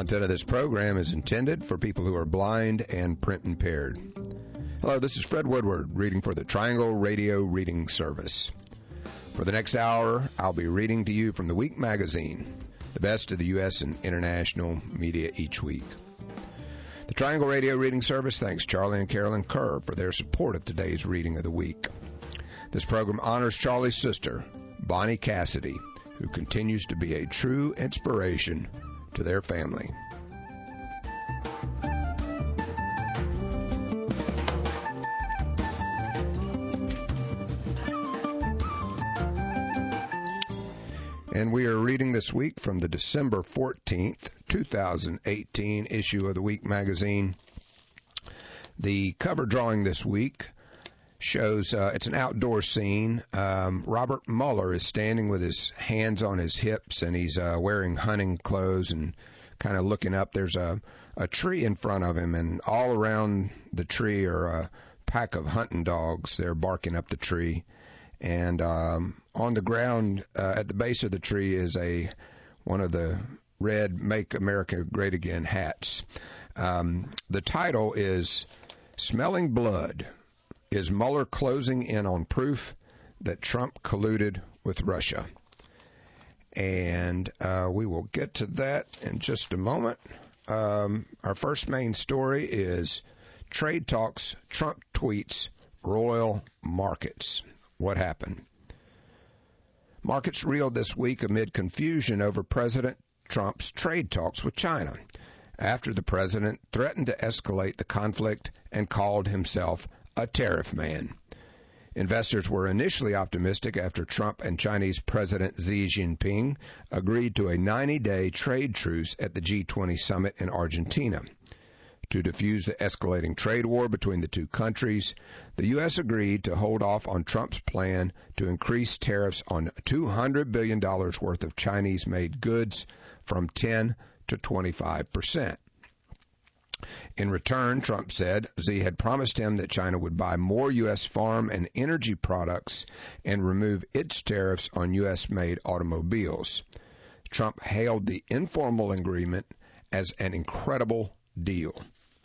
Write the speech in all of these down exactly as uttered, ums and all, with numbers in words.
Content of this program is intended for people who are blind and print impaired. Hello, this is Fred Woodward reading for the Triangle Radio Reading Service. For the next hour, I'll be reading to you from the Week magazine, the best of the U S and international media each week. The Triangle Radio Reading Service thanks Charlie and Carolyn Kerr for their support of today's reading of the week. This program honors Charlie's sister, Bonnie Cassidy, who continues to be a true inspiration to their family. And we are reading this week from the December fourteenth, twenty eighteen issue of the Week magazine. The cover drawing this week shows uh, it's an outdoor scene. Um, Robert Mueller is standing with his hands on his hips, and he's uh, wearing hunting clothes and kind of looking up. There's a, a tree in front of him, and all around the tree are a pack of hunting dogs. They're barking up the tree. And um, on the ground uh, at the base of the tree is a one of the red Make America Great Again hats. Um, the title is Smelling Blood. Is Mueller closing in on proof that Trump colluded with Russia? And uh, we will get to that in just a moment. Um, our first main story is trade talks, Trump tweets, royal markets. What happened? Markets reeled this week amid confusion over President Trump's trade talks with China, after the president threatened to escalate the conflict and called himself a tariff man. Investors were initially optimistic after Trump and Chinese President Xi Jinping agreed to a ninety-day trade truce at the G twenty summit in Argentina. To defuse the escalating trade war between the two countries, the U S agreed to hold off on Trump's plan to increase tariffs on two hundred billion dollars worth of Chinese-made goods from ten to twenty-five percent. In return, Trump said Xi had promised him that China would buy more U S farm and energy products and remove its tariffs on U S-made automobiles. Trump hailed the informal agreement as an incredible deal.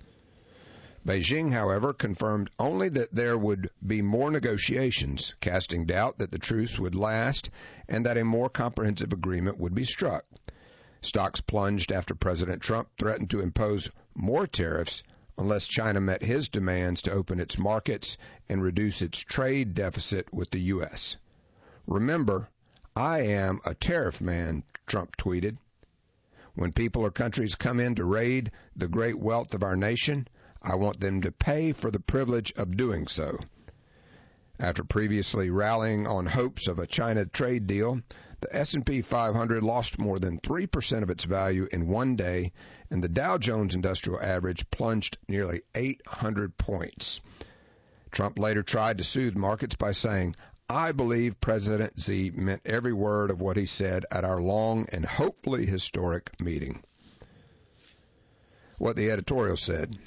Beijing, however, confirmed only that there would be more negotiations, casting doubt that the truce would last and that a more comprehensive agreement would be struck. Stocks plunged after President Trump threatened to impose more tariffs unless China met his demands to open its markets and reduce its trade deficit with the U S. Remember, I am a tariff man, Trump tweeted. When people or countries come in to raid the great wealth of our nation, I want them to pay for the privilege of doing so. After previously rallying on hopes of a China trade deal, the S and P five hundred lost more than three percent of its value in one day, and the Dow Jones Industrial Average plunged nearly eight hundred points. Trump later tried to soothe markets by saying, I believe President Xi meant every word of what he said at our long and hopefully historic meeting. What the editorial said.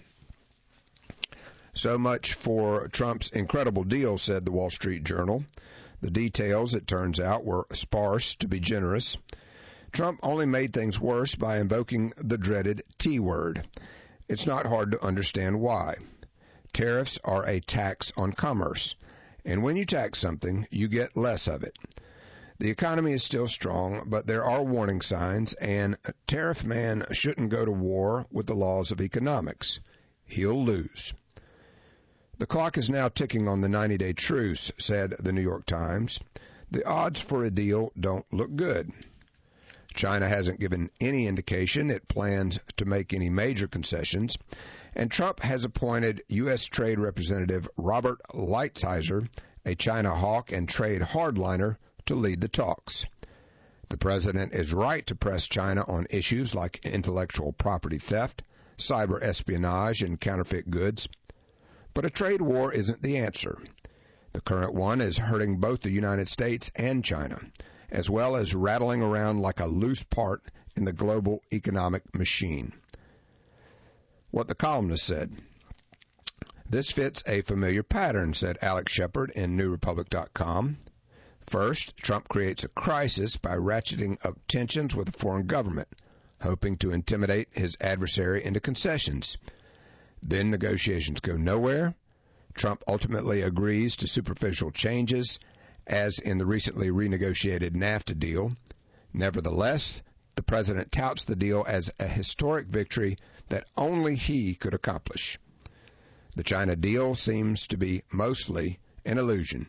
So much for Trump's incredible deal, said the Wall Street Journal. The details, it turns out, were sparse, to be generous. Trump only made things worse by invoking the dreaded T word. It's not hard to understand why. Tariffs are a tax on commerce, and when you tax something, you get less of it. The economy is still strong, but there are warning signs, and a tariff man shouldn't go to war with the laws of economics. He'll lose. The clock is now ticking on the ninety-day truce, said the New York Times. The odds for a deal don't look good. China hasn't given any indication it plans to make any major concessions, and Trump has appointed U S Trade Representative Robert Lighthizer, a China hawk and trade hardliner, to lead the talks. The president is right to press China on issues like intellectual property theft, cyber espionage, and counterfeit goods. But a trade war isn't the answer. The current one is hurting both the United States and China, as well as rattling around like a loose part in the global economic machine. What the columnist said. This fits a familiar pattern, said Alex Shepard in New Republic dot com. First, Trump creates a crisis by ratcheting up tensions with a foreign government, hoping to intimidate his adversary into concessions. Then negotiations go nowhere. Trump ultimately agrees to superficial changes, as in the recently renegotiated NAFTA deal. Nevertheless, the president touts the deal as a historic victory that only he could accomplish. The China deal seems to be mostly an illusion.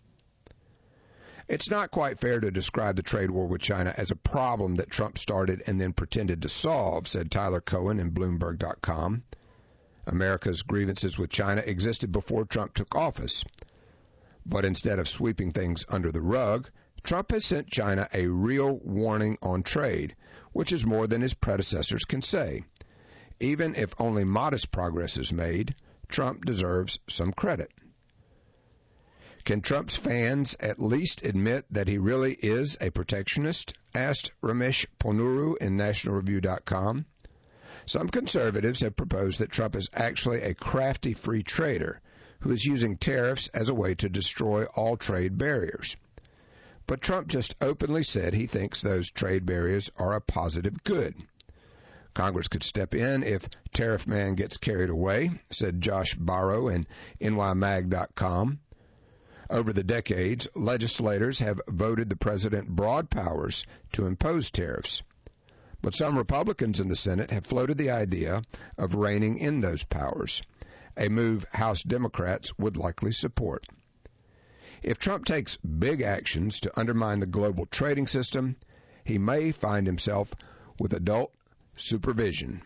It's not quite fair to describe the trade war with China as a problem that Trump started and then pretended to solve, said Tyler Cohen in Bloomberg dot com. America's grievances with China existed before Trump took office. But instead of sweeping things under the rug, Trump has sent China a real warning on trade, which is more than his predecessors can say. Even if only modest progress is made, Trump deserves some credit. Can Trump's fans at least admit that he really is a protectionist? Asked Ramesh Ponnuru in National Review dot com. Some conservatives have proposed that Trump is actually a crafty free trader who is using tariffs as a way to destroy all trade barriers. But Trump just openly said he thinks those trade barriers are a positive good. Congress could step in if Tariff Man gets carried away, said Josh Barrow in N Y Mag dot com. Over the decades, legislators have voted the president broad powers to impose tariffs. But some Republicans in the Senate have floated the idea of reining in those powers, a move House Democrats would likely support. If Trump takes big actions to undermine the global trading system, he may find himself with adult supervision.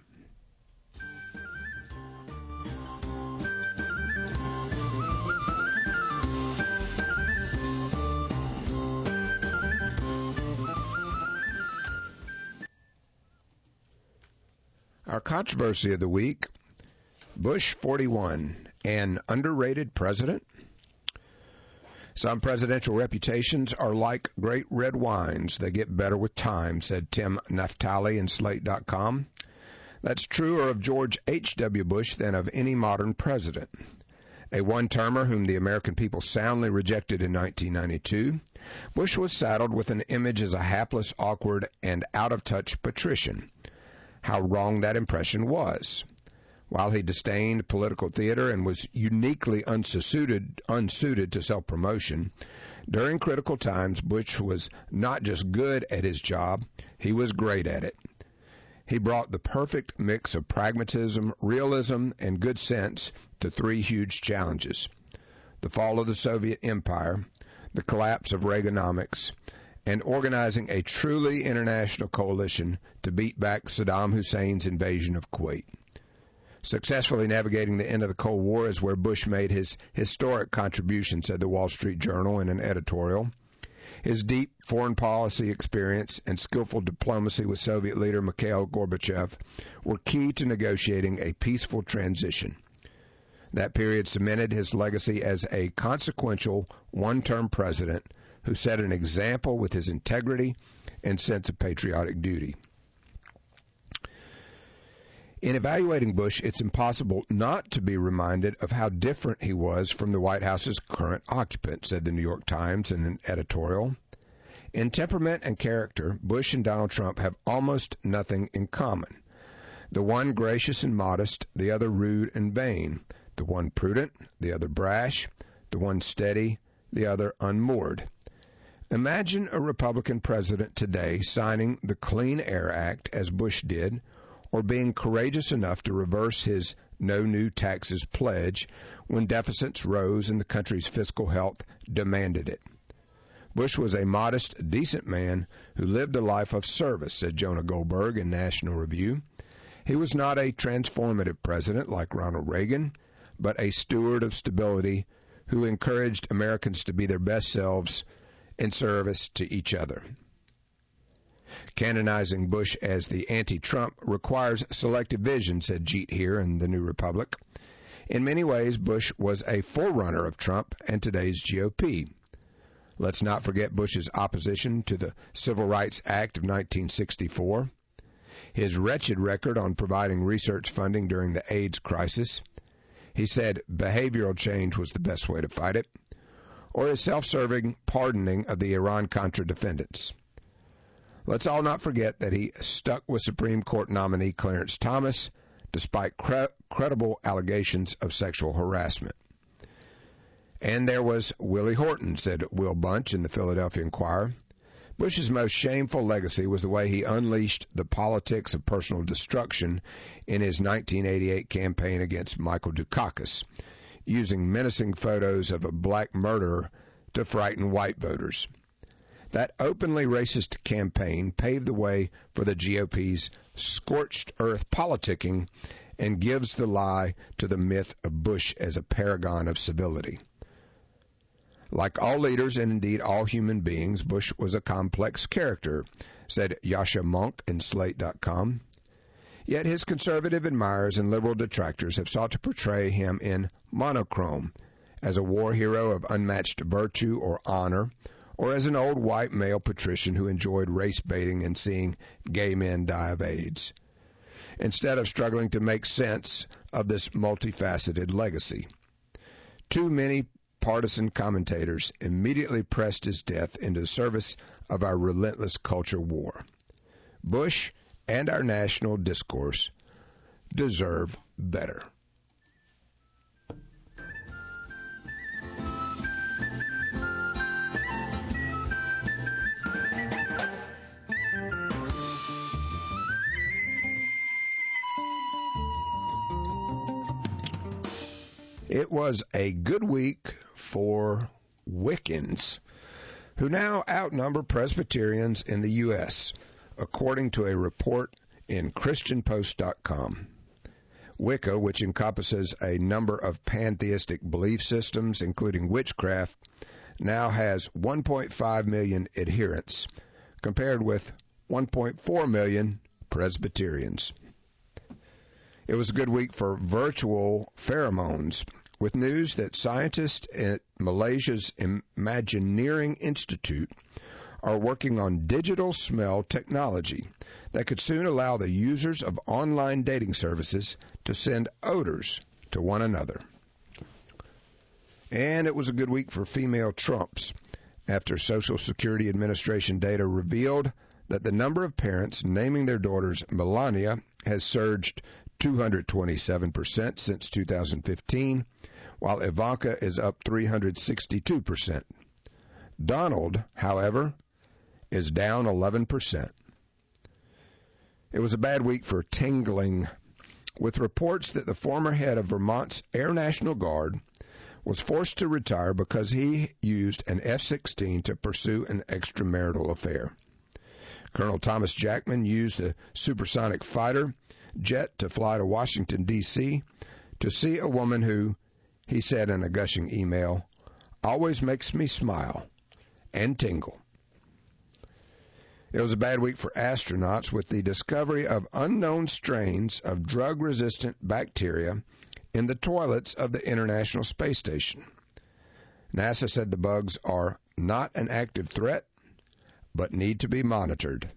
Our controversy of the week, Bush forty-one, an underrated president? Some presidential reputations are like great red wines. They get better with time, said Tim Naftali in Slate dot com. That's truer of George H W. Bush than of any modern president. A one-termer whom the American people soundly rejected in nineteen ninety-two, Bush was saddled with an image as a hapless, awkward, and out-of-touch patrician. How wrong that impression was. While he disdained political theater and was uniquely unsuited, unsuited to self-promotion, during critical times, Bush was not just good at his job, he was great at it. He brought the perfect mix of pragmatism, realism, and good sense to three huge challenges: the fall of the Soviet Empire, the collapse of Reaganomics, and organizing a truly international coalition to beat back Saddam Hussein's invasion of Kuwait. Successfully navigating the end of the Cold War is where Bush made his historic contribution, said the Wall Street Journal in an editorial. His deep foreign policy experience and skillful diplomacy with Soviet leader Mikhail Gorbachev were key to negotiating a peaceful transition. That period cemented his legacy as a consequential one-term president who set an example with his integrity and sense of patriotic duty. In evaluating Bush, it's impossible not to be reminded of how different he was from the White House's current occupant, said the New York Times in an editorial. In temperament and character, Bush and Donald Trump have almost nothing in common. The one gracious and modest, the other rude and vain. The one prudent, the other brash. The one steady, the other unmoored. Imagine a Republican president today signing the Clean Air Act as Bush did, or being courageous enough to reverse his no new taxes pledge when deficits rose and the country's fiscal health demanded it. Bush was a modest, decent man who lived a life of service, said Jonah Goldberg in National Review. He was not a transformative president like Ronald Reagan, but a steward of stability who encouraged Americans to be their best selves in service to each other. Canonizing Bush as the anti-Trump requires selective vision, said Jeet Heer in the New Republic. In many ways, Bush was a forerunner of Trump and today's G O P. Let's not forget Bush's opposition to the Civil Rights Act of nineteen sixty-four, his wretched record on providing research funding during the AIDS crisis. He said behavioral change was the best way to fight it, or his self-serving pardoning of the Iran-Contra defendants. Let's all not forget that he stuck with Supreme Court nominee Clarence Thomas despite cre- credible allegations of sexual harassment. And there was Willie Horton, said Will Bunch in the Philadelphia Inquirer. Bush's most shameful legacy was the way he unleashed the politics of personal destruction in his nineteen eighty-eight campaign against Michael Dukakis, using menacing photos of a black murderer to frighten white voters. That openly racist campaign paved the way for the G O P's scorched earth politicking and gives the lie to the myth of Bush as a paragon of civility. Like all leaders and indeed all human beings, Bush was a complex character, said Yasha Monk in Slate dot com. Yet his conservative admirers and liberal detractors have sought to portray him in monochrome, as a war hero of unmatched virtue or honor, or as an old white male patrician who enjoyed race baiting and seeing gay men die of AIDS, instead of struggling to make sense of this multifaceted legacy. Too many partisan commentators immediately pressed his death into the service of our relentless culture war. Bush and our national discourse deserve better. It was a good week for Wiccans, who now outnumber Presbyterians in the U S, according to a report in Christian Post dot com. Wicca, which encompasses a number of pantheistic belief systems, including witchcraft, now has one point five million adherents, compared with one point four million Presbyterians. It was a good week for virtual pheromones, with news that scientists at Malaysia's Imagineering Institute are working on digital smell technology that could soon allow the users of online dating services to send odors to one another. And it was a good week for female Trumps, after Social Security Administration data revealed that the number of parents naming their daughters Melania has surged two hundred twenty-seven percent since two thousand fifteen, while Ivanka is up three hundred sixty-two percent. Donald, however, is down eleven percent. It was a bad week for tingling, with reports that the former head of Vermont's Air National Guard was forced to retire because he used an F sixteen to pursue an extramarital affair. Colonel Thomas Jackman used the supersonic fighter jet to fly to Washington, D C to see a woman who, he said in a gushing email, always makes me smile and tingle. It was a bad week for astronauts, with the discovery of unknown strains of drug-resistant bacteria in the toilets of the International Space Station. NASA said the bugs are not an active threat, but need to be monitored.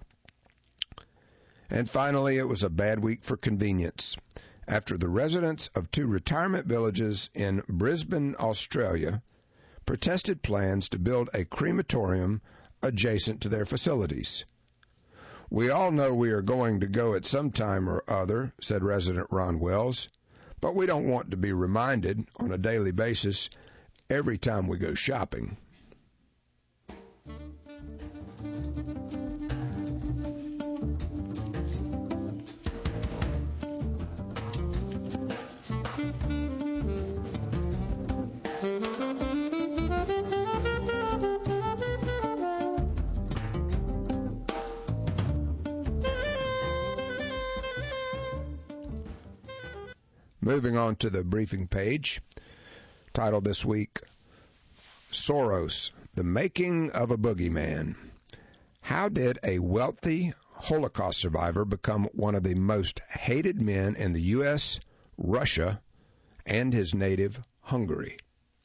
And finally, it was a bad week for convenience, after the residents of two retirement villages in Brisbane, Australia, protested plans to build a crematorium adjacent to their facilities. We all know we are going to go at some time or other, said resident Ron Wells, but we don't want to be reminded on a daily basis every time we go shopping. Moving on to the briefing page, titled this week, Soros, the Making of a Boogeyman. How did a wealthy Holocaust survivor become one of the most hated men in the U S, Russia, and his native Hungary?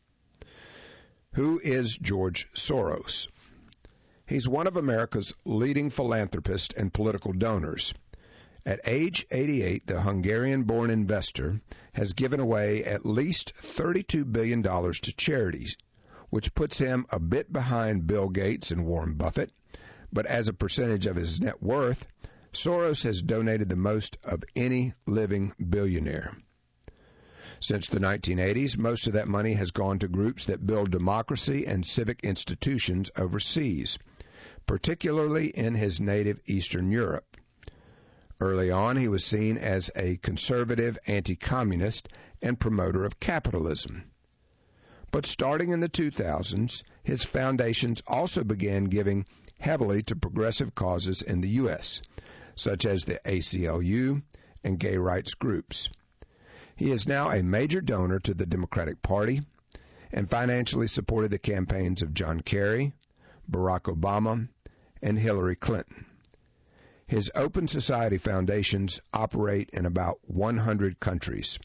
Who is George Soros? He's one of America's leading philanthropists and political donors. At age eighty-eight, the Hungarian-born investor has given away at least thirty-two billion dollars to charities, which puts him a bit behind Bill Gates and Warren Buffett, but as a percentage of his net worth, Soros has donated the most of any living billionaire. Since the nineteen eighties, most of that money has gone to groups that build democracy and civic institutions overseas, particularly in his native Eastern Europe. Early on, he was seen as a conservative anti-communist and promoter of capitalism. But starting in the two thousands, his foundations also began giving heavily to progressive causes in the U S, such as the A C L U and gay rights groups. He is now a major donor to the Democratic Party and financially supported the campaigns of John Kerry, Barack Obama, and Hillary Clinton. His Open Society foundations operate in about one hundred countries.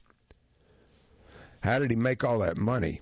How did he make all that money?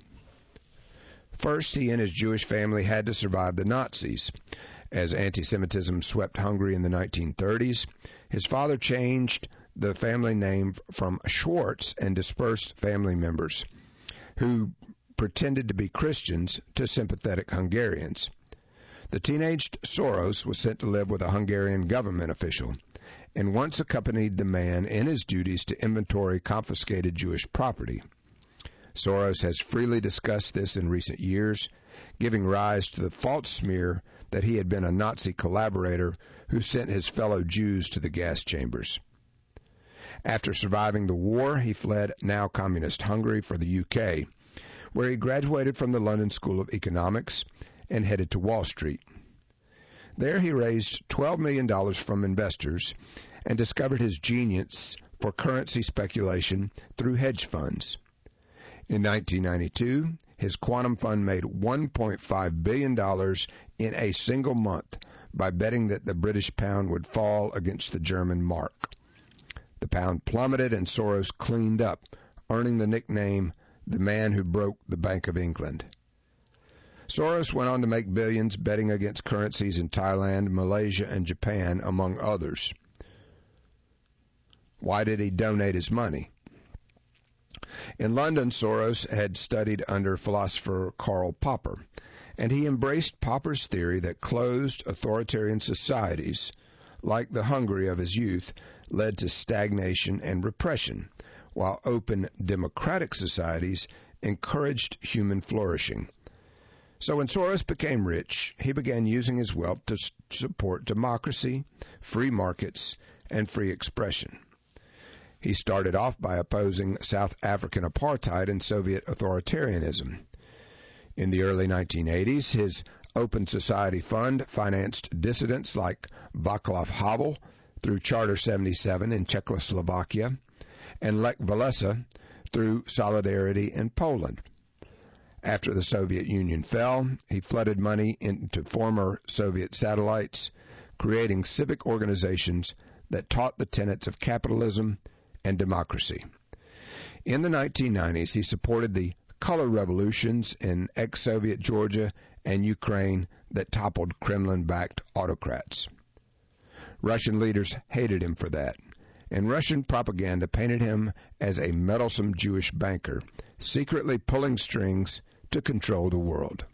First, he and his Jewish family had to survive the Nazis. As anti-Semitism swept Hungary in the nineteen thirties, his father changed the family name from Schwartz and dispersed family members who pretended to be Christians to sympathetic Hungarians. The teenaged Soros was sent to live with a Hungarian government official and once accompanied the man in his duties to inventory confiscated Jewish property. Soros has freely discussed this in recent years, giving rise to the false smear that he had been a Nazi collaborator who sent his fellow Jews to the gas chambers. After surviving the war, he fled now communist Hungary for the U K, where he graduated from the London School of Economics and headed to Wall Street. There he raised twelve million dollars from investors and discovered his genius for currency speculation through hedge funds. In nineteen ninety-two, his quantum fund made one point five billion dollars in a single month by betting that the British pound would fall against the German mark. The pound plummeted and Soros cleaned up, earning the nickname the man who broke the Bank of England. Soros went on to make billions betting against currencies in Thailand, Malaysia, and Japan, among others. Why did he donate his money? In London, Soros had studied under philosopher Karl Popper, and he embraced Popper's theory that closed authoritarian societies, like the Hungary of his youth, led to stagnation and repression, while open democratic societies encouraged human flourishing. So when Soros became rich, he began using his wealth to support democracy, free markets, and free expression. He started off by opposing South African apartheid and Soviet authoritarianism. In the early nineteen eighties, his Open Society Fund financed dissidents like Václav Havel through Charter seventy-seven in Czechoslovakia and Lech Walesa through Solidarity in Poland. After the Soviet Union fell, he flooded money into former Soviet satellites, creating civic organizations that taught the tenets of capitalism and democracy. In the nineteen nineties, he supported the color revolutions in ex-Soviet Georgia and Ukraine that toppled Kremlin-backed autocrats. Russian leaders hated him for that, and Russian propaganda painted him as a meddlesome Jewish banker, secretly pulling strings to control the world.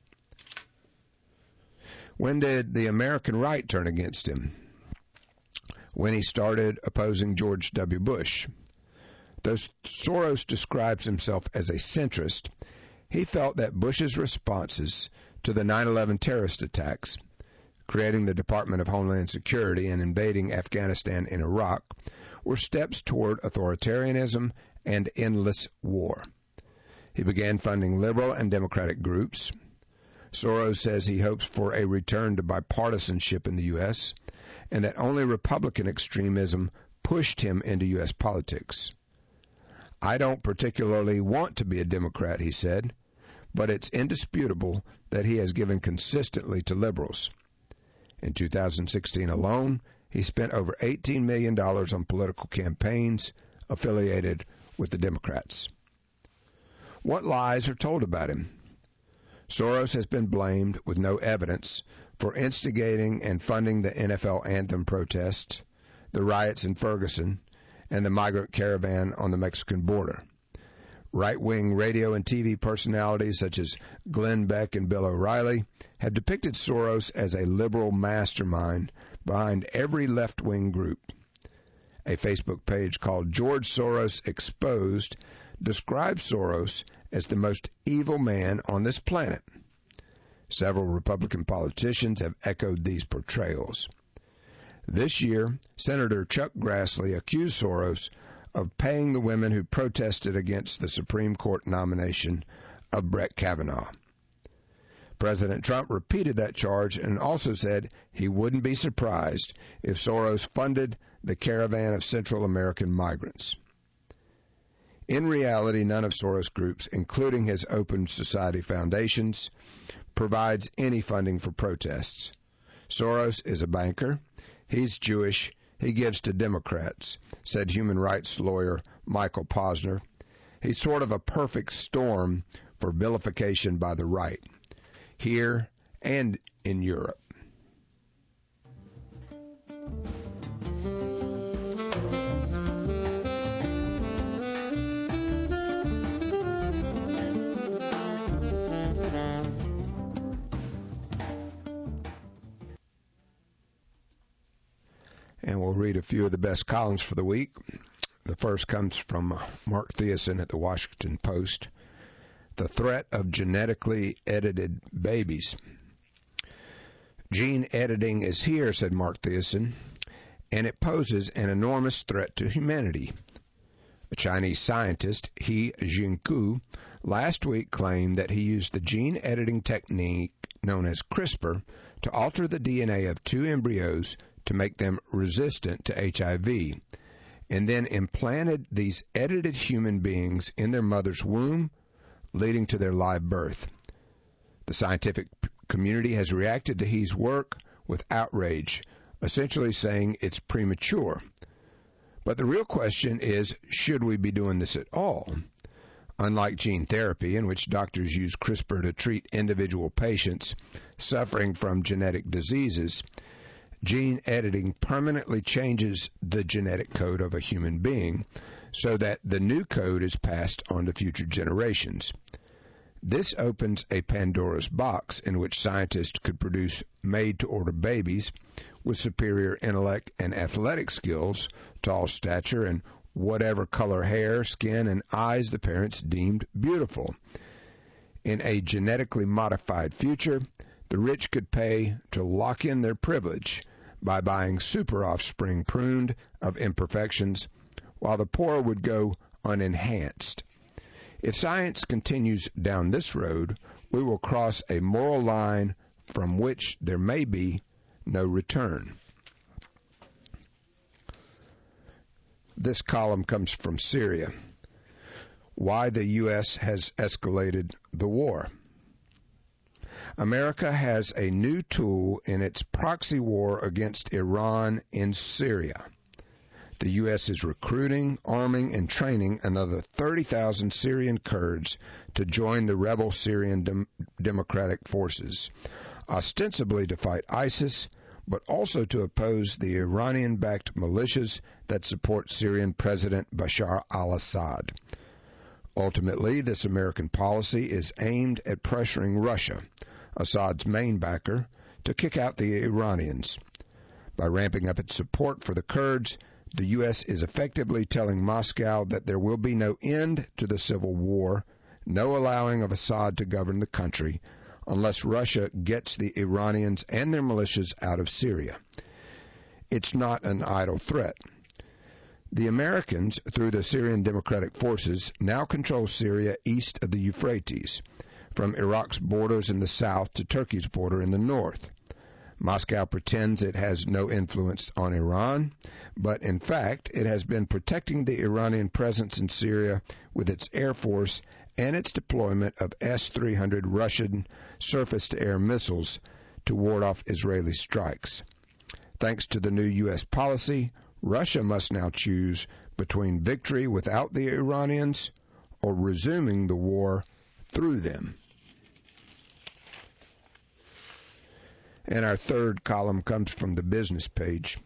When did the American right turn against him? When he started opposing George W. Bush. Though Soros describes himself as a centrist, he felt that Bush's responses to the nine eleven terrorist attacks, creating the Department of Homeland Security and invading Afghanistan and Iraq, were steps toward authoritarianism and endless war. He began funding liberal and democratic groups. Soros says he hopes for a return to bipartisanship in the U S and that only Republican extremism pushed him into U S politics. I don't particularly want to be a Democrat, he said, but it's indisputable that he has given consistently to liberals. In two thousand sixteen alone, he spent over eighteen million dollars on political campaigns affiliated with the Democrats. What lies are told about him? Soros has been blamed, with no evidence, for instigating and funding the N F L anthem protests, the riots in Ferguson, and the migrant caravan on the Mexican border. Right-wing radio and T V personalities such as Glenn Beck and Bill O'Reilly have depicted Soros as a liberal mastermind behind every left-wing group. A Facebook page called George Soros Exposed describes Soros as the most evil man on this planet. Several Republican politicians have echoed these portrayals. This year, Senator Chuck Grassley accused Soros of paying the women who protested against the Supreme Court nomination of Brett Kavanaugh. President Trump repeated that charge and also said he wouldn't be surprised if Soros funded the caravan of Central American migrants. In reality, none of Soros' groups, including his Open Society foundations, provides any funding for protests. Soros is a banker. He's Jewish. He gives to Democrats, said human rights lawyer Michael Posner. He's sort of a perfect storm for vilification by the right, here and in Europe. And we'll read a few of the best columns for the week. The first comes from Mark Thiessen at the Washington Post. The threat of genetically edited babies. Gene editing is here, said Mark Thiessen, and it poses an enormous threat to humanity. A Chinese scientist, He Jiankui, last week claimed that he used the gene editing technique known as CRISPR to alter the D N A of two embryos to make them resistant to H I V, and then implanted these edited human beings in their mother's womb, leading to their live birth. The scientific community has reacted to He's work with outrage, essentially saying it's premature. But the real question is, should we be doing this at all? Unlike gene therapy, in which doctors use CRISPR to treat individual patients suffering from genetic diseases, gene editing permanently changes the genetic code of a human being so that the new code is passed on to future generations. This opens a Pandora's box in which scientists could produce made-to-order babies with superior intellect and athletic skills, tall stature, and whatever color hair, skin, and eyes the parents deemed beautiful. In a genetically modified future, the rich could pay to lock in their privilege by buying super offspring pruned of imperfections, while the poor would go unenhanced. If science continues down this road, we will cross a moral line from which there may be no return. This column comes from Syria. Why the U S has escalated the war. America has a new tool in its proxy war against Iran in Syria. The U S is recruiting, arming, and training another thirty thousand Syrian Kurds to join the rebel Syrian Dem- Democratic Forces, ostensibly to fight ISIS, but also to oppose the Iranian-backed militias that support Syrian President Bashar al-Assad. Ultimately, this American policy is aimed at pressuring Russia, Assad's main backer, to kick out the Iranians. By ramping up its support for the Kurds, the U S is effectively telling Moscow that there will be no end to the civil war, no allowing of Assad to govern the country, unless Russia gets the Iranians and their militias out of Syria. It's not an idle threat. The Americans, through the Syrian Democratic Forces, now control Syria east of the Euphrates, from Iraq's borders in the south to Turkey's border in the north. Moscow pretends it has no influence on Iran, but in fact it has been protecting the Iranian presence in Syria with its air force and its deployment of S three hundred Russian surface-to-air missiles to ward off Israeli strikes. Thanks to the new U S policy, Russia must now choose between victory without the Iranians or resuming the war through them. And our third column comes from the business page.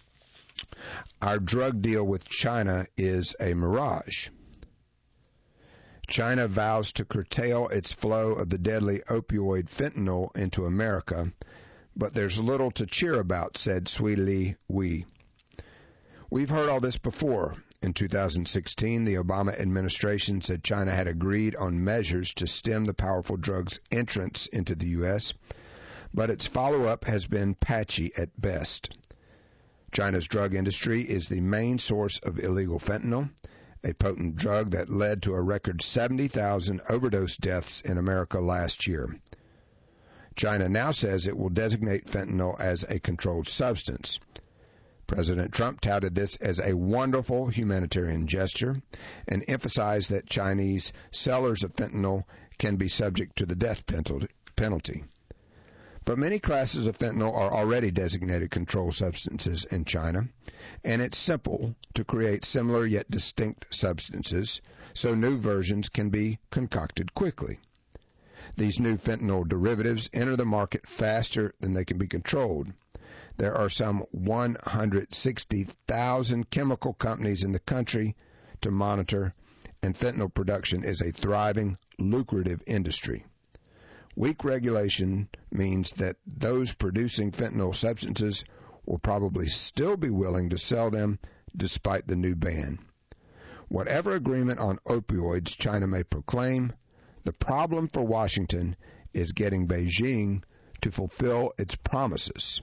Our drug deal with China is a mirage. China vows to curtail its flow of the deadly opioid fentanyl into America, but there's little to cheer about, said Sweetie Wee. We've heard all this before. In two thousand sixteen, the Obama administration said China had agreed on measures to stem the powerful drug's entrance into the U S, but its follow-up has been patchy at best. China's drug industry is the main source of illegal fentanyl, a potent drug that led to a record seventy thousand overdose deaths in America last year. China now says it will designate fentanyl as a controlled substance. President Trump touted this as a wonderful humanitarian gesture and emphasized that Chinese sellers of fentanyl can be subject to the death penalty. But many classes of fentanyl are already designated controlled substances in China, and it's simple to create similar yet distinct substances, so new versions can be concocted quickly. These new fentanyl derivatives enter the market faster than they can be controlled. There are some one hundred sixty thousand chemical companies in the country to monitor, and fentanyl production is a thriving, lucrative industry. Weak regulation means that those producing fentanyl substances will probably still be willing to sell them despite the new ban. Whatever agreement on opioids China may proclaim, the problem for Washington is getting Beijing to fulfill its promises.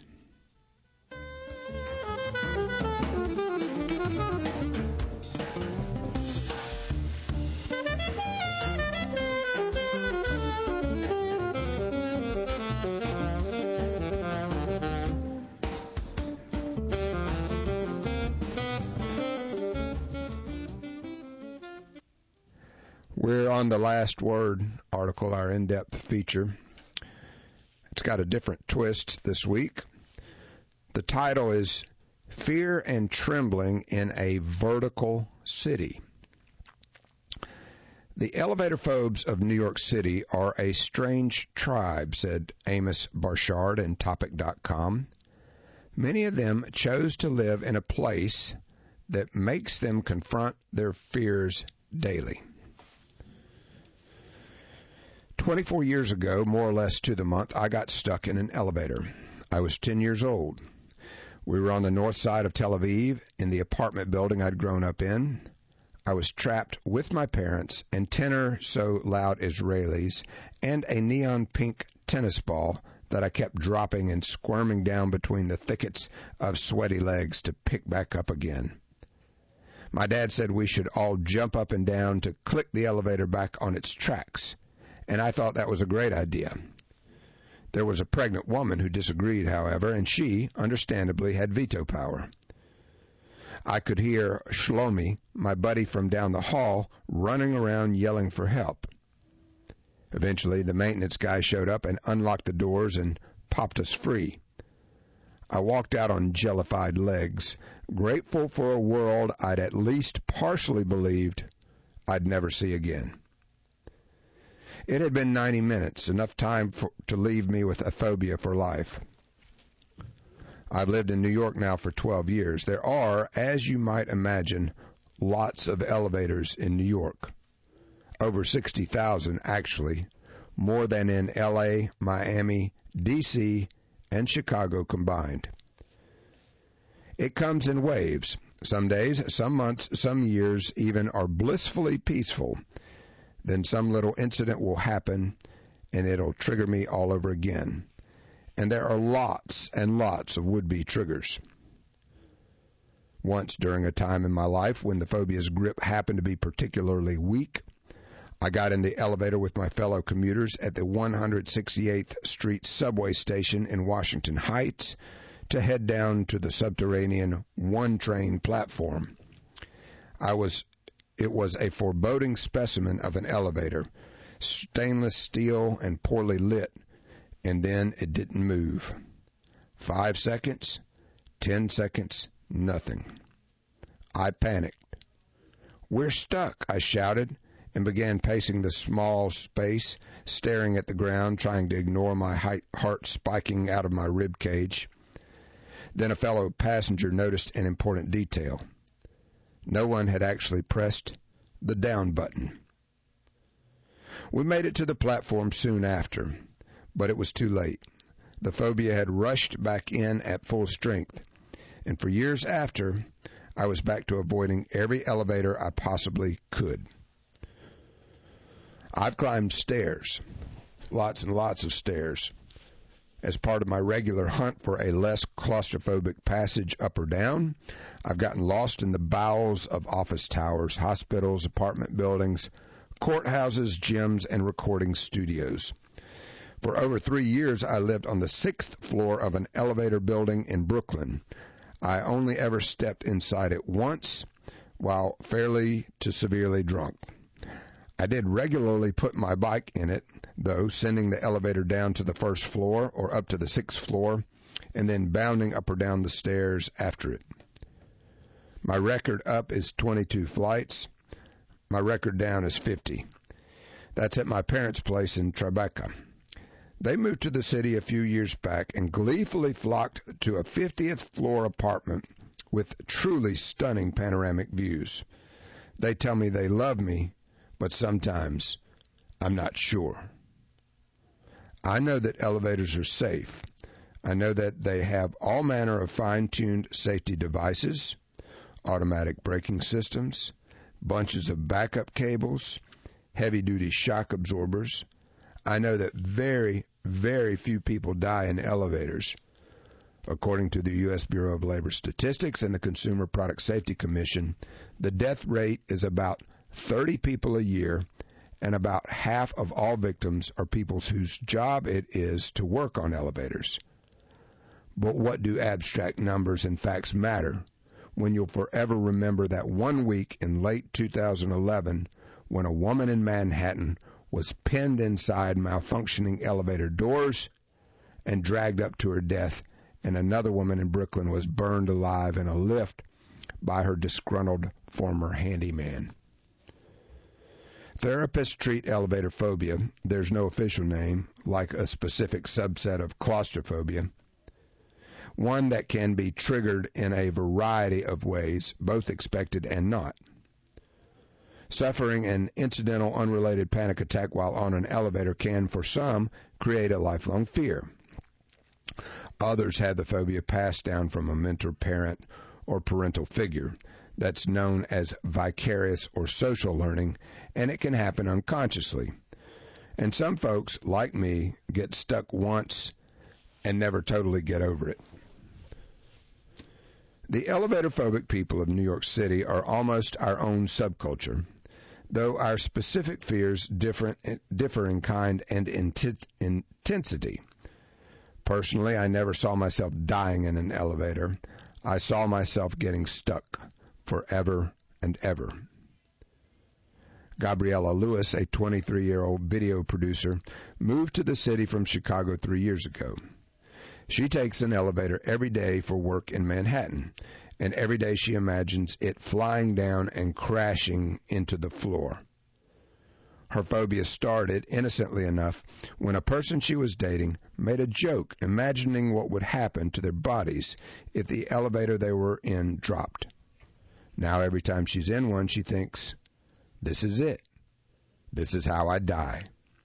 We're on the Last Word article, our in-depth feature. It's got a different twist this week. The title is Fear and Trembling in a Vertical City. The elevator phobes of New York City are a strange tribe, said Amos Barshard in Topic dot com. Many of them chose to live in a place that makes them confront their fears daily. twenty-four years ago, more or less to the month, I got stuck in an elevator. I was ten years old. We were on the north side of Tel Aviv in the apartment building I'd grown up in. I was trapped with my parents and ten or so loud Israelis and a neon pink tennis ball that I kept dropping and squirming down between the thickets of sweaty legs to pick back up again. My dad said we should all jump up and down to click the elevator back on its tracks, and I thought that was a great idea. There was a pregnant woman who disagreed, however, and she, understandably, had veto power. I could hear Shlomi, my buddy from down the hall, running around yelling for help. Eventually, the maintenance guy showed up and unlocked the doors and popped us free. I walked out on jellified legs, grateful for a world I'd at least partially believed I'd never see again. It had been ninety minutes, enough time for, to leave me with a phobia for life. I've lived in New York now for twelve years. There are, as you might imagine, lots of elevators in New York. Over sixty thousand, actually, more than in L A, Miami, D C, and Chicago combined. It comes in waves. Some days, some months, some years even are blissfully peaceful. Then some little incident will happen, and it'll trigger me all over again. And there are lots and lots of would-be triggers. Once during a time in my life when the phobia's grip happened to be particularly weak, I got in the elevator with my fellow commuters at the one hundred sixty-eighth Street subway station in Washington Heights to head down to the subterranean one-train platform. I was It was a foreboding specimen of an elevator, stainless steel and poorly lit, and then it didn't move. Five seconds, ten seconds, nothing. I panicked. "We're stuck," I shouted, and began pacing the small space, staring at the ground, trying to ignore my heart spiking out of my rib cage. Then a fellow passenger noticed an important detail. No one had actually pressed the down button. We made it to the platform soon after, but it was too late. The phobia had rushed back in at full strength, and for years after, I was back to avoiding every elevator I possibly could. I've climbed stairs, lots and lots of stairs, as part of my regular hunt for a less claustrophobic passage up or down. I've gotten lost in the bowels of office towers, hospitals, apartment buildings, courthouses, gyms, and recording studios. For over three years, I lived on the sixth floor of an elevator building in Brooklyn. I only ever stepped inside it once, while fairly to severely drunk. I did regularly put my bike in it, though, sending the elevator down to the first floor or up to the sixth floor, and then bounding up or down the stairs after it. My record up is twenty-two flights. My record down is fifty. That's at my parents' place in Tribeca. They moved to the city a few years back and gleefully flocked to a fiftieth floor apartment with truly stunning panoramic views. They tell me they love me, but sometimes I'm not sure. I know that elevators are safe. I know that they have all manner of fine-tuned safety devices, automatic braking systems, bunches of backup cables, heavy-duty shock absorbers. I know that very, very few people die in elevators. According to the U S Bureau of Labor Statistics and the Consumer Product Safety Commission, the death rate is about thirty people a year, and about half of all victims are people whose job it is to work on elevators. But what do abstract numbers and facts matter when you'll forever remember that one week in late two thousand eleven when a woman in Manhattan was pinned inside malfunctioning elevator doors and dragged up to her death, and another woman in Brooklyn was burned alive in a lift by her disgruntled former handyman. Therapists treat elevator phobia, there's no official name, like a specific subset of claustrophobia, one that can be triggered in a variety of ways, both expected and not. Suffering an incidental, unrelated panic attack while on an elevator can, for some, create a lifelong fear. Others have the phobia passed down from a mentor, parent, or parental figure. That's known as vicarious or social learning, and it can happen unconsciously. And some folks, like me, get stuck once and never totally get over it. The elevator-phobic people of New York City are almost our own subculture, though our specific fears differ, differ in kind and intensity. Personally, I never saw myself dying in an elevator. I saw myself getting stuck forever and ever. Gabriella Lewis, a twenty-three-year-old video producer, moved to the city from Chicago three years ago. She takes an elevator every day for work in Manhattan, and every day she imagines it flying down and crashing into the floor. Her phobia started, innocently enough, when a person she was dating made a joke imagining what would happen to their bodies if the elevator they were in dropped. Now every time she's in one, she thinks, this is it. This is how I die.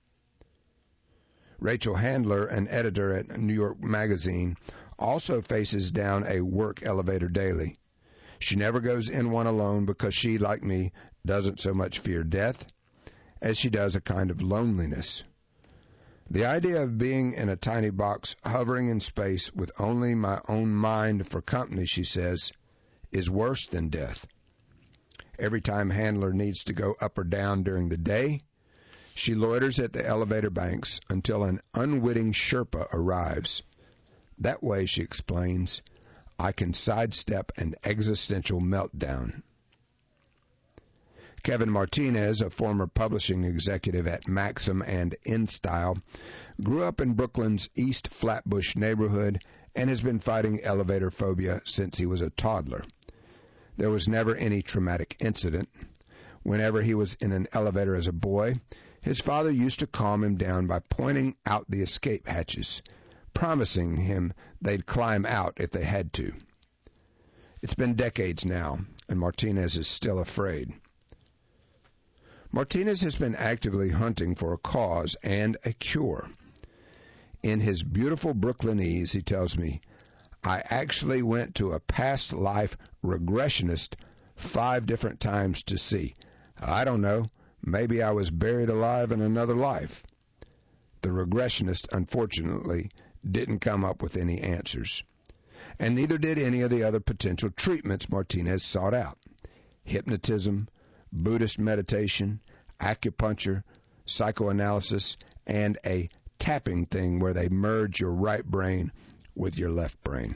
Rachel Handler, an editor at New York Magazine, also faces down a work elevator daily. She never goes in one alone because she, like me, doesn't so much fear death as she does a kind of loneliness. The idea of being in a tiny box hovering in space with only my own mind for company, she says, is worse than death. Every time Handler needs to go up or down during the day, she loiters at the elevator banks until an unwitting Sherpa arrives. That way, she explains, I can sidestep an existential meltdown. Kevin Martinez, a former publishing executive at Maxim and InStyle, grew up in Brooklyn's East Flatbush neighborhood and has been fighting elevator phobia since he was a toddler. There was never any traumatic incident. Whenever he was in an elevator as a boy, his father used to calm him down by pointing out the escape hatches, promising him they'd climb out if they had to. It's been decades now, and Martinez is still afraid. Martinez has been actively hunting for a cause and a cure. In his beautiful Brooklynese, he tells me, I actually went to a past life regressionist five different times to see. I don't know, maybe I was buried alive in another life. The regressionist, unfortunately, didn't come up with any answers. And neither did any of the other potential treatments Martinez sought out. Hypnotism, Buddhist meditation, acupuncture, psychoanalysis, and a tapping thing where they merge your right brain with your left brain.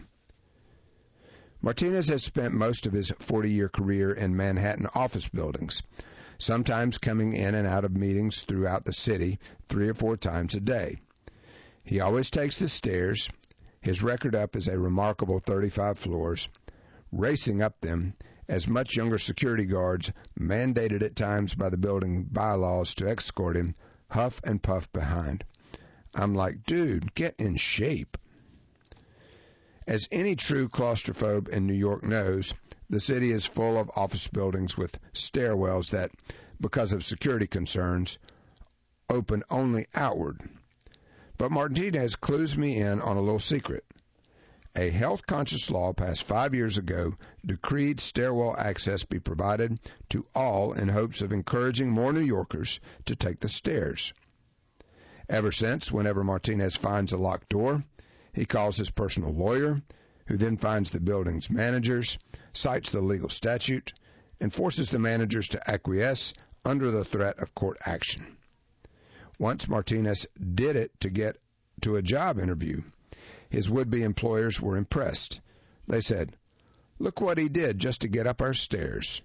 Martinez has spent most of his forty-year career in Manhattan office buildings, sometimes coming in and out of meetings throughout the city three or four times a day. He always takes the stairs. His record up is a remarkable thirty-five floors, racing up them as much younger security guards, mandated at times by the building bylaws to escort him, huff and puff behind. I'm like, dude, get in shape. As any true claustrophobe in New York knows, the city is full of office buildings with stairwells that, because of security concerns, open only outward. But Martinez clues me in on a little secret. A health-conscious law passed five years ago decreed stairwell access be provided to all in hopes of encouraging more New Yorkers to take the stairs. Ever since, whenever Martinez finds a locked door, he calls his personal lawyer, who then finds the building's managers, cites the legal statute, and forces the managers to acquiesce under the threat of court action. Once Martinez did it to get to a job interview. His would-be employers were impressed. They said, look what he did just to get up our stairs.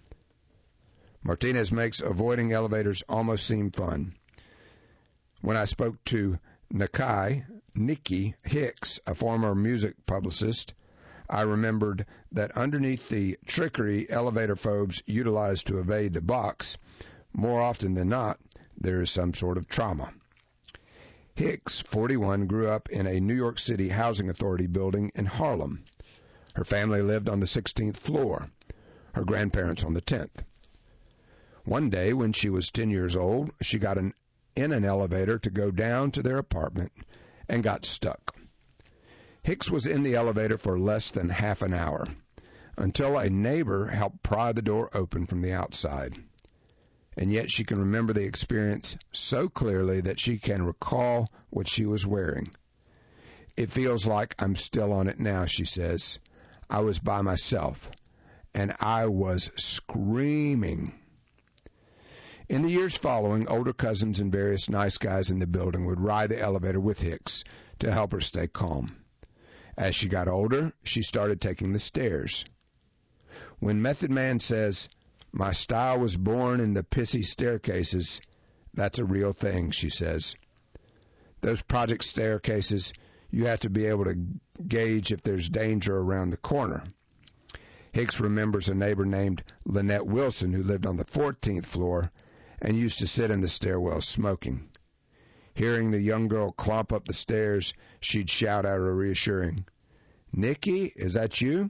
Martinez makes avoiding elevators almost seem fun. When I spoke to Nakai, Nikki Hicks, a former music publicist, I remembered that underneath the trickery elevator phobes utilize to evade the box, more often than not, there is some sort of trauma. Hicks, forty-one, grew up in a New York City Housing Authority building in Harlem. Her family lived on the sixteenth floor, her grandparents on the tenth. One day, when she was ten years old, she got an, in an elevator to go down to their apartment and got stuck. Hicks was in the elevator for less than half an hour, until a neighbor helped pry the door open from the outside. And yet she can remember the experience so clearly that she can recall what she was wearing. It feels like I'm still on it now, she says. I was by myself, and I was screaming. In the years following, older cousins and various nice guys in the building would ride the elevator with Hicks to help her stay calm. As she got older, she started taking the stairs. When Method Man says, my style was born in the pissy staircases, that's a real thing, she says. Those project staircases, you have to be able to gauge if there's danger around the corner. Hicks remembers a neighbor named Lynette Wilson who lived on the fourteenth floor and used to sit in the stairwell smoking. Hearing the young girl clomp up the stairs, she'd shout at her reassuring, Nikki, is that you?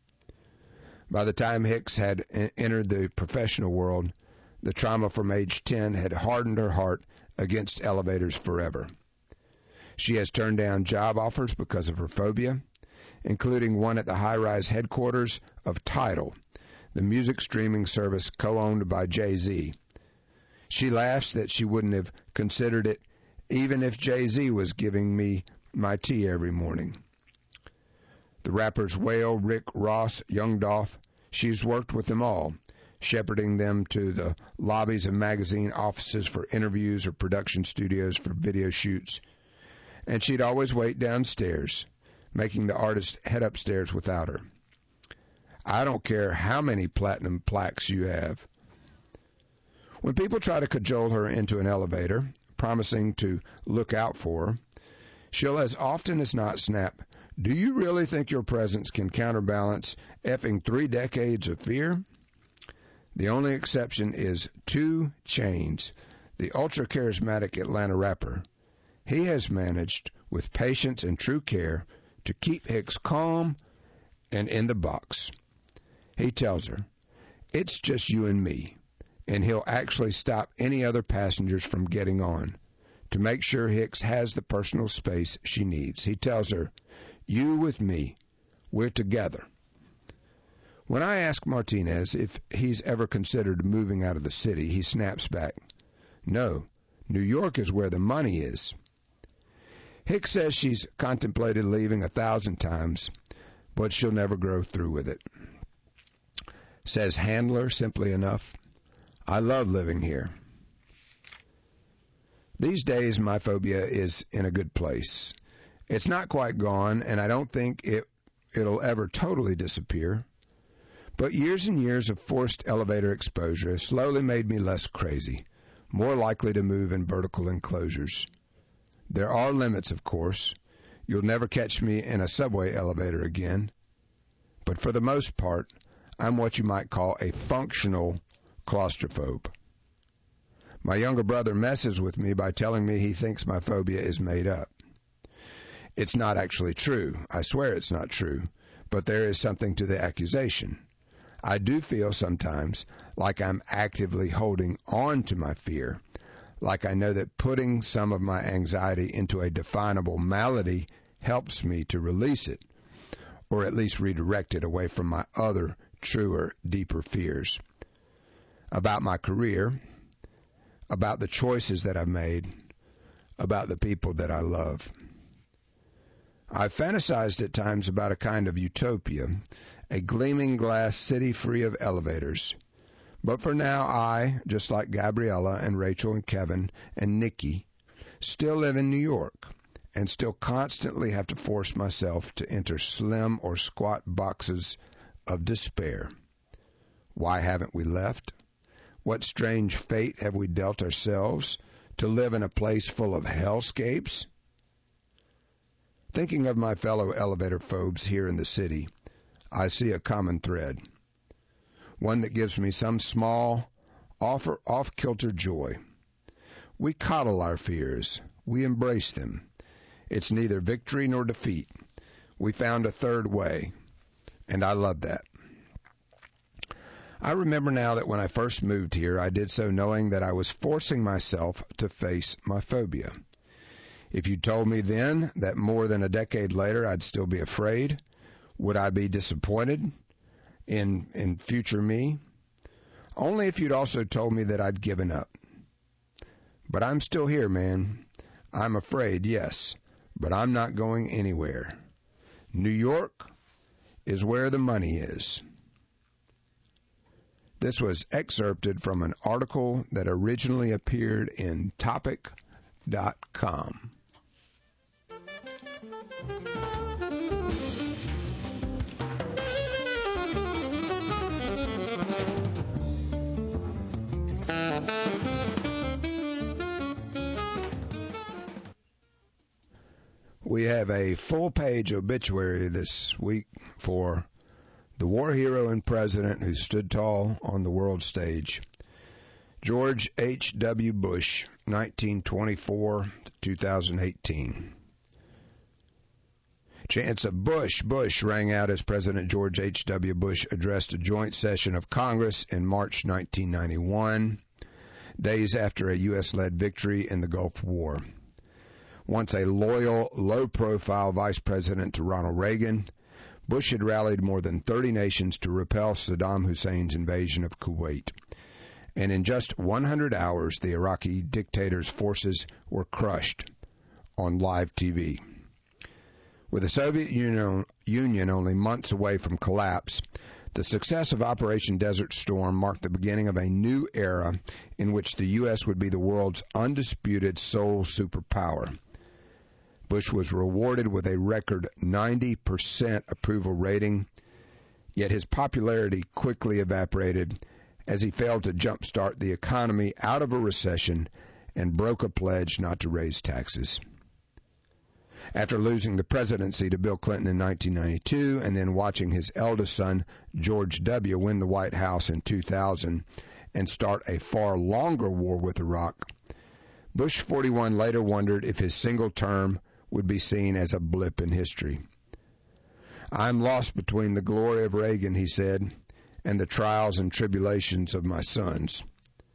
By the time Hicks had entered the professional world, the trauma from age ten had hardened her heart against elevators forever. She has turned down job offers because of her phobia, including one at the high-rise headquarters of Tidal, the music streaming service co-owned by Jay-Z. She laughs that she wouldn't have considered it even if Jay-Z was giving me my tea every morning. The rappers Whale, Rick Ross, Young Dolph, she's worked with them all, shepherding them to the lobbies of magazine offices for interviews or production studios for video shoots. And she'd always wait downstairs, making the artist head upstairs without her. I don't care how many platinum plaques you have. When people try to cajole her into an elevator, promising to look out for her, she'll as often as not snap, do you really think your presence can counterbalance effing three decades of fear? The only exception is two Chainz, the ultra-charismatic Atlanta rapper. He has managed, with patience and true care, to keep Hicks calm and in the box. He tells her, it's just you and me. and he'll actually stop any other passengers from getting on to make sure Hicks has the personal space she needs. He tells her, "You with me, we're together." When I ask Martinez if he's ever considered moving out of the city, he snaps back, "No, New York is where the money is." Hicks says she's contemplated leaving a thousand times, but she'll never grow through with it. Says Handler simply enough, "I love living here." These days, my phobia is in a good place. It's not quite gone, and I don't think it, it'll ever totally disappear. But years and years of forced elevator exposure has slowly made me less crazy, more likely to move in vertical enclosures. There are limits, of course. You'll never catch me in a subway elevator again. But for the most part, I'm what you might call a functional claustrophobe. My younger brother messes with me by telling me he thinks my phobia is made up. It's not actually true. I swear it's not true. But there is something to the accusation. I do feel sometimes like I'm actively holding on to my fear, like I know that putting some of my anxiety into a definable malady helps me to release it, or at least redirect it away from my other, truer, deeper fears. About my career, about the choices that I've made, about the people that I love. I've fantasized at times about a kind of utopia, a gleaming glass city free of elevators. But for now, I, just like Gabriella and Rachel and Kevin and Nikki, still live in New York and still constantly have to force myself to enter slim or squat boxes of despair. Why haven't we left? What strange fate have we dealt ourselves to live in a place full of hellscapes? Thinking of my fellow elevator phobes here in the city, I see a common thread, one that gives me some small, off-kilter joy. We coddle our fears. We embrace them. It's neither victory nor defeat. We found a third way, and I love that. I remember now that when I first moved here, I did so knowing that I was forcing myself to face my phobia. If you told me then that more than a decade later I'd still be afraid, would I be disappointed in in future me? Only if you'd also told me that I'd given up. But I'm still here, man. I'm afraid, yes, but I'm not going anywhere. New York is where the money is. This was excerpted from an article that originally appeared in Topic dot com. We have a full-page obituary this week for the war hero and president who stood tall on the world stage, George H W. Bush, nineteen twenty-four to two thousand eighteen. Chants of Bush, Bush rang out as President George H W. Bush addressed a joint session of Congress in March nineteen ninety-one, days after a U S-led victory in the Gulf War. Once a loyal, low-profile vice president to Ronald Reagan, Bush had rallied more than thirty nations to repel Saddam Hussein's invasion of Kuwait. And in just one hundred hours, the Iraqi dictator's forces were crushed on live T V. With the Soviet Union, Union only months away from collapse, the success of Operation Desert Storm marked the beginning of a new era in which the U S would be the world's undisputed sole superpower. Bush was rewarded with a record ninety percent approval rating, yet his popularity quickly evaporated as he failed to jumpstart the economy out of a recession and broke a pledge not to raise taxes. After losing the presidency to Bill Clinton in nineteen ninety-two and then watching his eldest son, George W., win the White House in two thousand and start a far longer war with Iraq, Bush forty-one later wondered if his single term would be seen as a blip in history. "I'm lost between the glory of Reagan," he said, "and the trials and tribulations of my sons.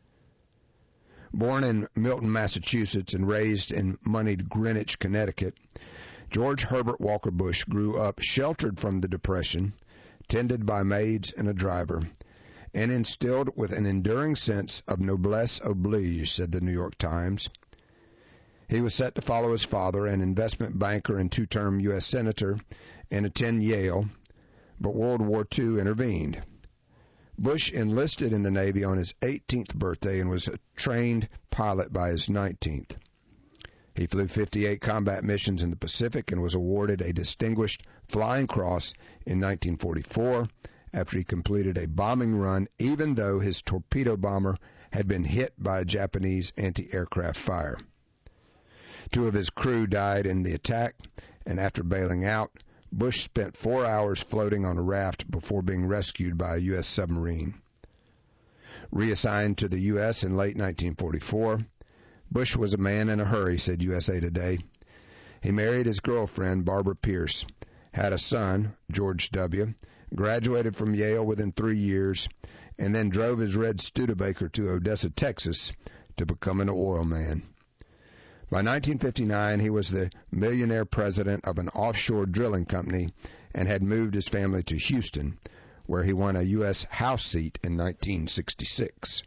Born in Milton, Massachusetts, and raised in moneyed Greenwich, Connecticut, George Herbert Walker Bush grew up sheltered from the Depression, tended by maids and a driver, and instilled with an enduring sense of noblesse oblige, said the New York Times. He was set to follow his father, an investment banker and two-term U S Senator, and attend Yale, but World War Two intervened. Bush enlisted in the Navy on his eighteenth birthday and was a trained pilot by his nineteenth. He flew fifty-eight combat missions in the Pacific and was awarded a Distinguished Flying Cross in nineteen forty-four after he completed a bombing run, even though his torpedo bomber had been hit by a Japanese anti-aircraft fire. Two of his crew died in the attack, and after bailing out, Bush spent four hours floating on a raft before being rescued by a U S submarine. Reassigned to the U S in late nineteen forty-four, Bush was a man in a hurry, said U S A Today. He married his girlfriend, Barbara Pierce, had a son, George W., graduated from Yale within three years, and then drove his red Studebaker to Odessa, Texas, to become an oil man. By nineteen fifty-nine, he was the millionaire president of an offshore drilling company and had moved his family to Houston, where he won a U S House seat in nineteen sixty-six.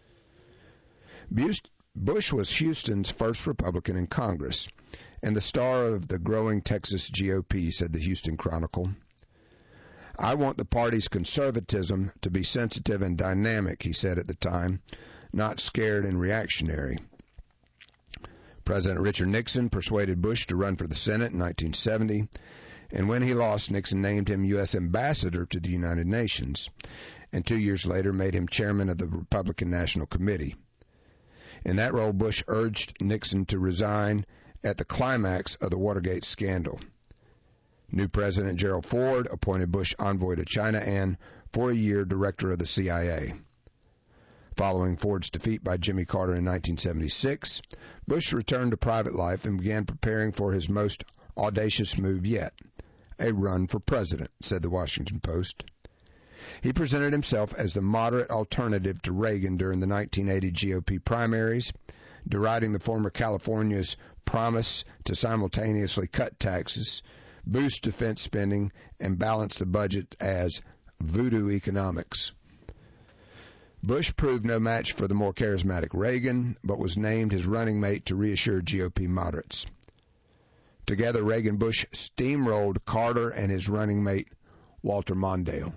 Bush was Houston's first Republican in Congress and the star of the growing Texas G O P, said the Houston Chronicle. I want the party's conservatism to be sensitive and dynamic, he said at the time, not scared and reactionary. President Richard Nixon persuaded Bush to run for the Senate in nineteen seventy, and when he lost, Nixon named him U S Ambassador to the United Nations, and two years later made him chairman of the Republican National Committee. In that role, Bush urged Nixon to resign at the climax of the Watergate scandal. New President Gerald Ford appointed Bush envoy to China and, for a year, director of the C I A. Following Ford's defeat by Jimmy Carter in nineteen seventy-six, Bush returned to private life and began preparing for his most audacious move yet, a run for president, said the Washington Post. He presented himself as the moderate alternative to Reagan during the nineteen eighty G O P primaries, deriding the former California's promise to simultaneously cut taxes, boost defense spending, and balance the budget as voodoo economics. Bush proved no match for the more charismatic Reagan, but was named his running mate to reassure G O P moderates. Together, Reagan-Bush steamrolled Carter and his running mate, Walter Mondale.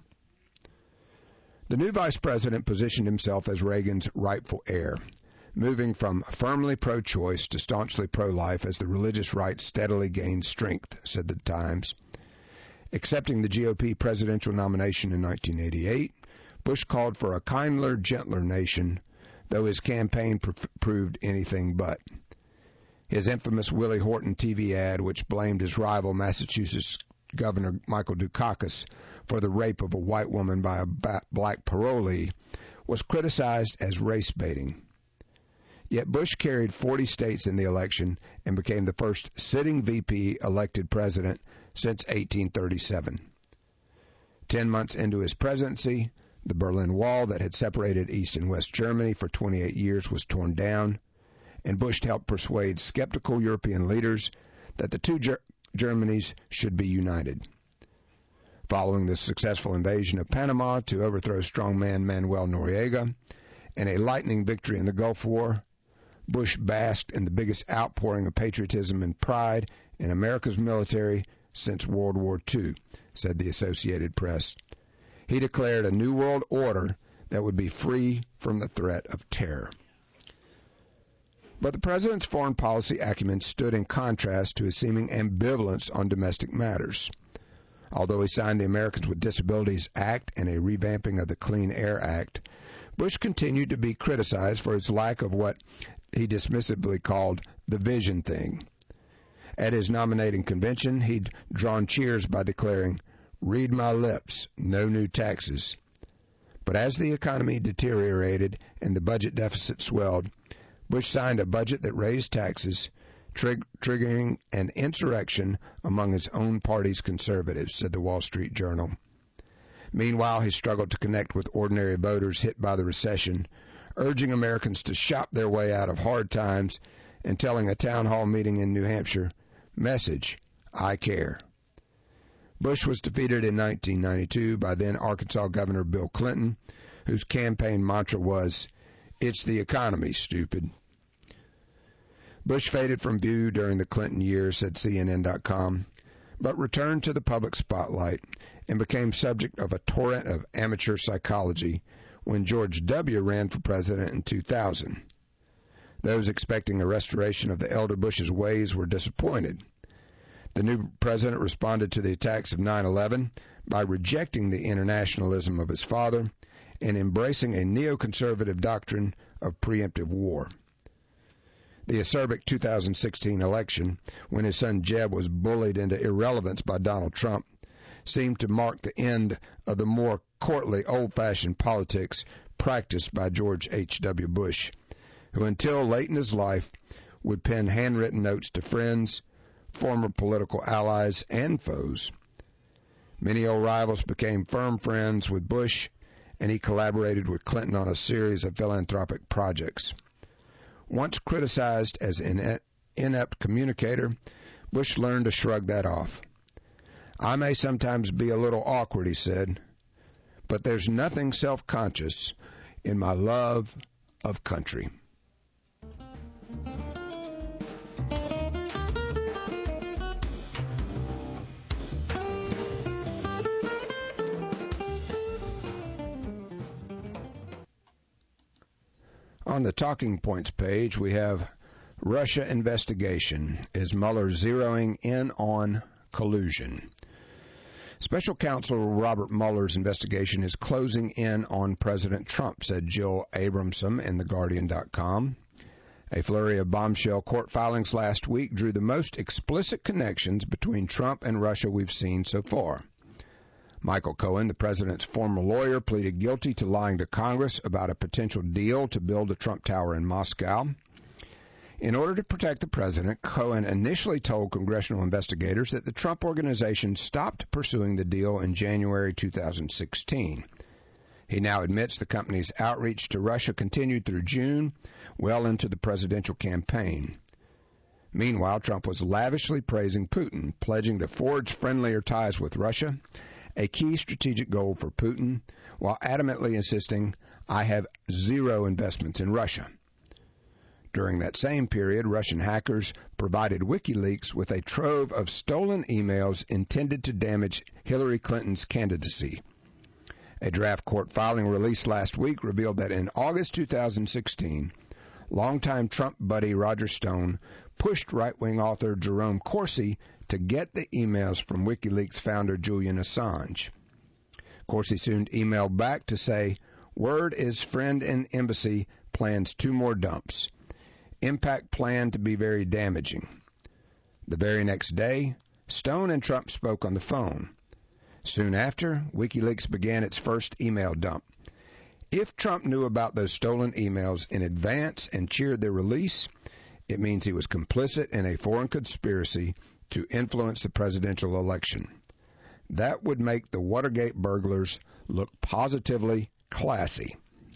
The new vice president positioned himself as Reagan's rightful heir, moving from firmly pro-choice to staunchly pro-life as the religious right steadily gained strength, said the Times. Accepting the G O P presidential nomination in nineteen eighty-eight, Bush called for a kindler, gentler nation, though his campaign pr- proved anything but. His infamous Willie Horton T V ad, which blamed his rival Massachusetts Governor Michael Dukakis for the rape of a white woman by a ba- black parolee, was criticized as race baiting. Yet Bush carried forty states in the election and became the first sitting V P elected president since eighteen thirty-seven. Ten months into his presidency, the Berlin Wall that had separated East and West Germany for twenty-eight years was torn down, and Bush helped persuade skeptical European leaders that the two Ger- Germanys should be united. Following the successful invasion of Panama to overthrow strongman Manuel Noriega and a lightning victory in the Gulf War, Bush basked in the biggest outpouring of patriotism and pride in America's military since World War Two, said the Associated Press. He declared a new world order that would be free from the threat of terror. But the president's foreign policy acumen stood in contrast to his seeming ambivalence on domestic matters. Although he signed the Americans with Disabilities Act and a revamping of the Clean Air Act, Bush continued to be criticized for his lack of what he dismissively called the vision thing. At his nominating convention, he'd drawn cheers by declaring, "Read my lips, no new taxes." But as the economy deteriorated and the budget deficit swelled, Bush signed a budget that raised taxes, trig- triggering an insurrection among his own party's conservatives, said the Wall Street Journal. Meanwhile, he struggled to connect with ordinary voters hit by the recession, urging Americans to shop their way out of hard times and telling a town hall meeting in New Hampshire, "Message, I care." Bush was defeated in nineteen ninety-two by then Arkansas Governor Bill Clinton, whose campaign mantra was, "It's the economy, stupid." Bush faded from view during the Clinton years, said C N N dot com, but returned to the public spotlight and became subject of a torrent of amateur psychology when George W. ran for president in two thousand. Those expecting a restoration of the elder Bush's ways were disappointed. The new president responded to the attacks of nine eleven by rejecting the internationalism of his father and embracing a neoconservative doctrine of preemptive war. The acerbic two thousand sixteen election, when his son Jeb was bullied into irrelevance by Donald Trump, seemed to mark the end of the more courtly, old-fashioned politics practiced by George H W. Bush, who until late in his life would pen handwritten notes to friends, former political allies, and foes. Many old rivals became firm friends with Bush, and he collaborated with Clinton on a series of philanthropic projects. Once criticized as an inept communicator, Bush learned to shrug that off. "I may sometimes be a little awkward," he said, "but there's nothing self-conscious in my love of country." On the Talking Points page, we have Russia investigation. Is Mueller zeroing in on collusion? Special counsel Robert Mueller's investigation is closing in on President Trump, said Jill Abramson in The Guardian dot com. A flurry of bombshell court filings last week drew the most explicit connections between Trump and Russia we've seen so far. Michael Cohen, the president's former lawyer, pleaded guilty to lying to Congress about a potential deal to build a Trump Tower in Moscow. In order to protect the president, Cohen initially told congressional investigators that the Trump Organization stopped pursuing the deal in January two thousand sixteen. He now admits the company's outreach to Russia continued through June, well into the presidential campaign. Meanwhile, Trump was lavishly praising Putin, pledging to forge friendlier ties with Russia, a key strategic goal for Putin, while adamantly insisting, "I have zero investments in Russia." During that same period, Russian hackers provided WikiLeaks with a trove of stolen emails intended to damage Hillary Clinton's candidacy. A draft court filing released last week revealed that in August two thousand sixteen, longtime Trump buddy Roger Stone pushed right-wing author Jerome Corsi to get the emails from WikiLeaks founder Julian Assange. Corsi soon emailed back to say, "Word is friend in embassy plans two more dumps. Impact planned to be very damaging." The very next day, Stone and Trump spoke on the phone. Soon after, WikiLeaks began its first email dump. If Trump knew about those stolen emails in advance and cheered their release, it means he was complicit in a foreign conspiracy to influence the presidential election. That would make the Watergate burglars look positively classy.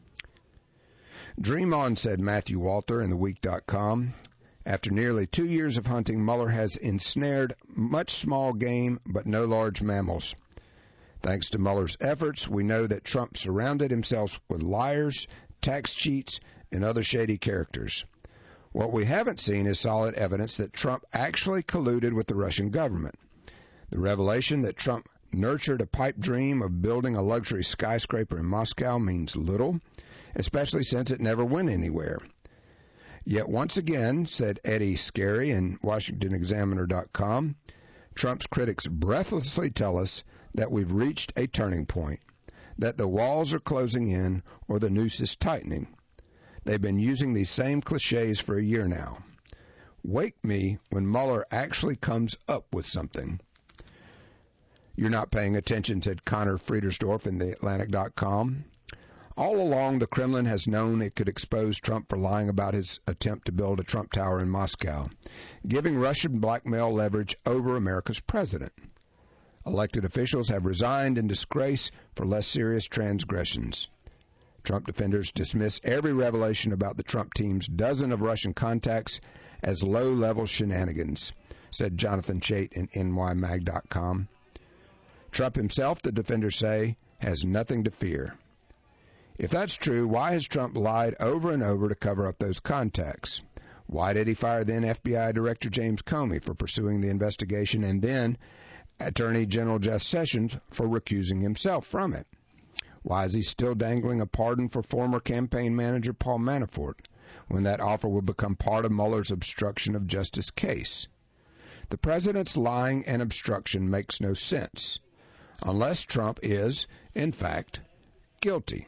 Dream on, said Matthew Walter in the week dot com. After nearly two years of hunting, Mueller has ensnared much small game but no large mammals. Thanks to Mueller's efforts, we know that Trump surrounded himself with liars, tax cheats, and other shady characters. What we haven't seen is solid evidence that Trump actually colluded with the Russian government. The revelation that Trump nurtured a pipe dream of building a luxury skyscraper in Moscow means little, especially since it never went anywhere. Yet once again, said Eddie Scarry in Washington Examiner dot com, Trump's critics breathlessly tell us that we've reached a turning point, that the walls are closing in or the noose is tightening. They've been using these same cliches for a year now. Wake me when Mueller actually comes up with something. You're not paying attention, said Connor Friedersdorf in the Atlantic dot com. All along, the Kremlin has known it could expose Trump for lying about his attempt to build a Trump Tower in Moscow, giving Russian blackmail leverage over America's president. Elected officials have resigned in disgrace for less serious transgressions. Trump defenders dismiss every revelation about the Trump team's dozen of Russian contacts as low-level shenanigans, said Jonathan Chait in N Y mag dot com. Trump himself, the defenders say, has nothing to fear. If that's true, why has Trump lied over and over to cover up those contacts? Why did he fire then F B I Director James Comey for pursuing the investigation and then Attorney General Jeff Sessions for recusing himself from it? Why is he still dangling a pardon for former campaign manager Paul Manafort when that offer would become part of Mueller's obstruction of justice case? The president's lying and obstruction makes no sense, unless Trump is, in fact, guilty.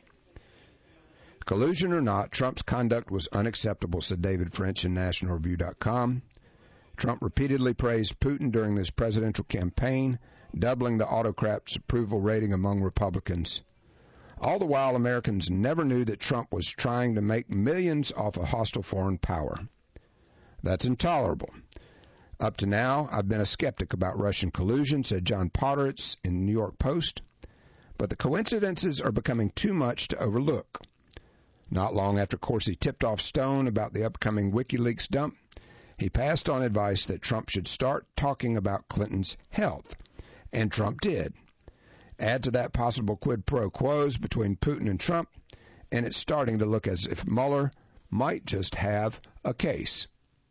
Collusion or not, Trump's conduct was unacceptable, said David French in National Review dot com. Trump repeatedly praised Putin during this presidential campaign, doubling the autocrat's approval rating among Republicans. All the while, Americans never knew that Trump was trying to make millions off a hostile foreign power. That's intolerable. Up to now, I've been a skeptic about Russian collusion, said John Podhoretz in New York Post. But the coincidences are becoming too much to overlook. Not long after Corsi tipped off Stone about the upcoming WikiLeaks dump, he passed on advice that Trump should start talking about Clinton's health, and Trump did. Add to that possible quid pro quos between Putin and Trump, and it's starting to look as if Mueller might just have a case.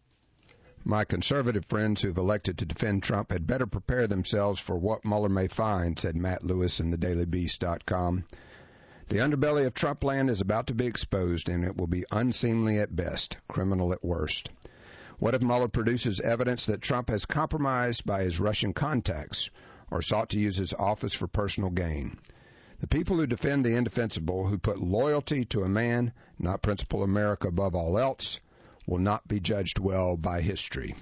My conservative friends who've elected to defend Trump had better prepare themselves for what Mueller may find, said Matt Lewis in the daily beast dot com. The underbelly of Trumpland is about to be exposed, and it will be unseemly at best, criminal at worst. What if Mueller produces evidence that Trump has compromised by his Russian contacts or sought to use his office for personal gain? The people who defend the indefensible, who put loyalty to a man, not principle America above all else, will not be judged well by history.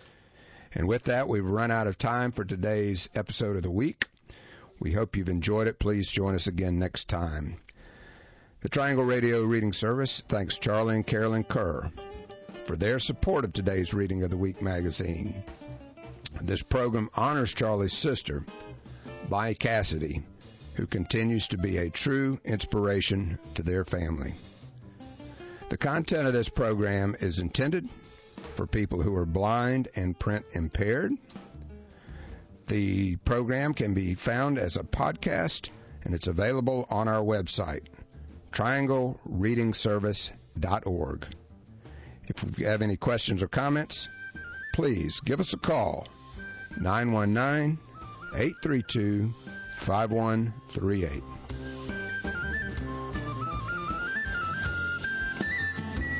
And with that, we've run out of time for today's episode of the week. We hope you've enjoyed it. Please join us again next time. The Triangle Radio Reading Service thanks Charlie and Carolyn Kerr for their support of today's Reading of the Week magazine. This program honors Charlie's sister, Bonnie Cassidy, who continues to be a true inspiration to their family. The content of this program is intended for people who are blind and print impaired. The program can be found as a podcast, and it's available on our website, triangle reading service dot org. If you have any questions or comments, please give us a call, nine one nine, eight three two, five one three eight.